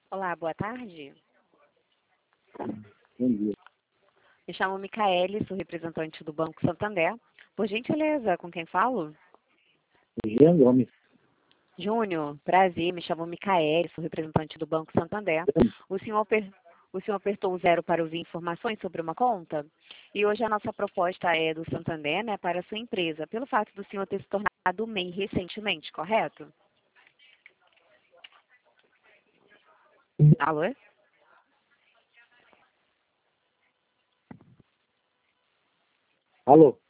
Olá, boa tarde. Bom dia. Me chamo Micaele, sou representante do Banco Santander. Por gentileza, com quem falo? Jean Gomes. Júnior, prazer, me chamo Micaele, sou representante do Banco Santander. O senhor, o senhor apertou o 0 para ouvir informações sobre uma conta? E hoje a nossa proposta é do Santander, né, para a sua empresa, pelo fato do senhor ter se tornado MEI recentemente, correto? Alô? Alô?